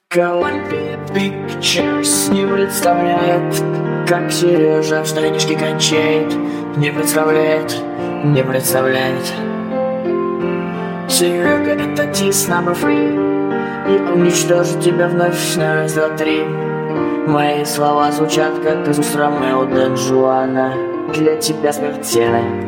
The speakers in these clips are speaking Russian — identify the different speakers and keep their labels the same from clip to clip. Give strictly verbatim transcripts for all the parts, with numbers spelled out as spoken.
Speaker 1: Columbia Pictures не представляет, как Сережа в штанишке кончает. Не представляет, не представляет. Серега, это дис number three, и уничтожит тебя вновь на раз, два, три. Мои слова звучат, как из уст Ромео Дон Жуана. Для тебя смертельны.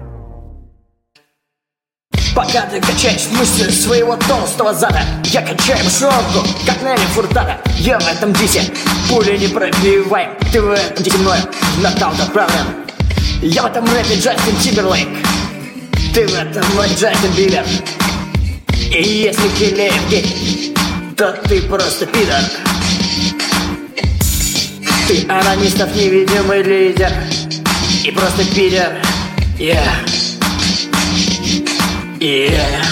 Speaker 1: Пока ты качаешь мышцы своего толстого зада, я качаю мышонку, как Нелли Фуртада. Я в этом дисе пули не пробиваем. Ты в этом дисе мною нокаут отправлен. Я в этом рэпе Джастин Тимберлейк. Ты в этом мой Джастин Бибер. И если Килеев гей, то ты просто пидор. Ты анонистов невидимый лидер и просто пидор. Yeah. Yeah.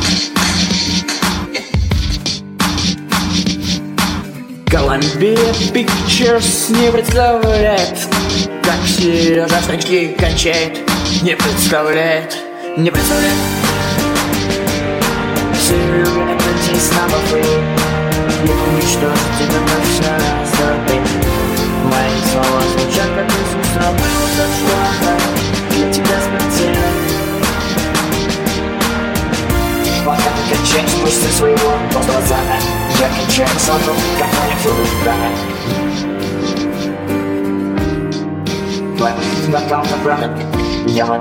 Speaker 1: Columbia Pictures не представляет, как Сережа в штанишке кончает. Не представляет, не представляет. Серега, это дис number three, и уничтожит тебя ночь на раз, два, три. Мои слова звучат, как из уст Ромео Дон Жуана. Для тебя смертельно. Пока ты качаешь мышцы своего толстого зада, я качаю мышонку, как Нелли Фуртада. Твой нокаут отправлен. Я вот.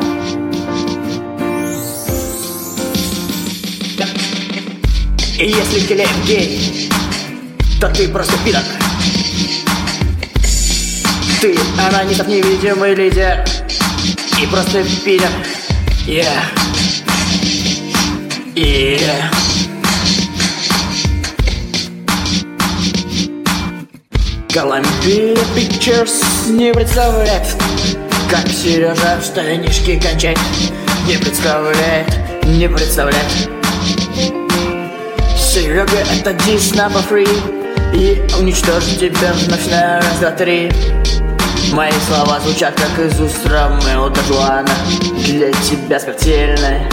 Speaker 1: И если Килеев гей, то ты просто пидор. Ты анонистов невидимый лидер и просто пидор. Yeah. Yeah. Columbia Pictures не представляет, как Сережа в штанишке кончает. Не представляет, не представляет. Серега, это дис number three, и уничтожит тебя вновь на раз, два, три. Мои слова звучат, как из уст Ромео Дон Жуана. Для тебя смертельны.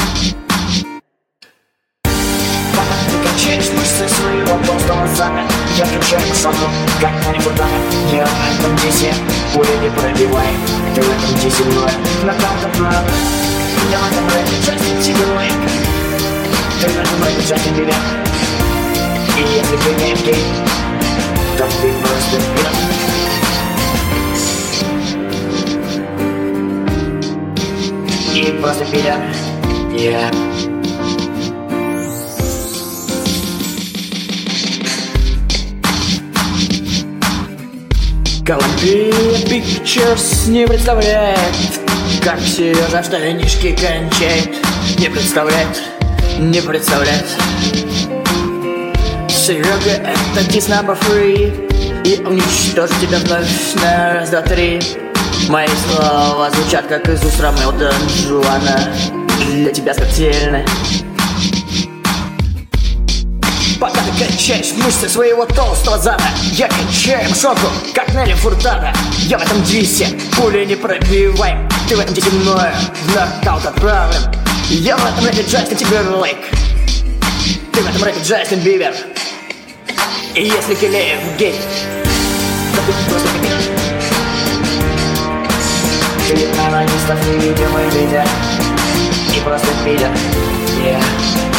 Speaker 1: Качаешь мышцы своего толстого зада, я качаю мышонку, как Нелли Фуртада. Я в этом дисе пули не пробиваем. Ты в этом дисе мною нокаут отправлен. Я в этом рэпе Джастин Тимберлейк. Ты в этом рэпе Джастин Бибер. И если ты не гей, то ты просто пидор. И просто пидор. Yeah. Columbia Pictures не представляет, как Сережа в штанишке кончает. Не представляет, не представляет. Серега, это дис number three, и уничтожит тебя вновь на раз, два, три. Мои слова звучат, как из уст Ромео Дон Жуана. Для тебя смертельны. Пока ты качаешь мышцы своего толстого зада, я качаю мышонку, как Нелли Фуртада. Я в этом дисе пули не пробиваем. Ты в этом дисе мною в нокаут отправлен. Я в этом рэпе Джастин Тимберлейк. Ты в этом рэпе Джастин Бибер. И если Килеев гей, то ты просто пидор. Ты анонистов невидимый лидер и просто пидор. Yeah.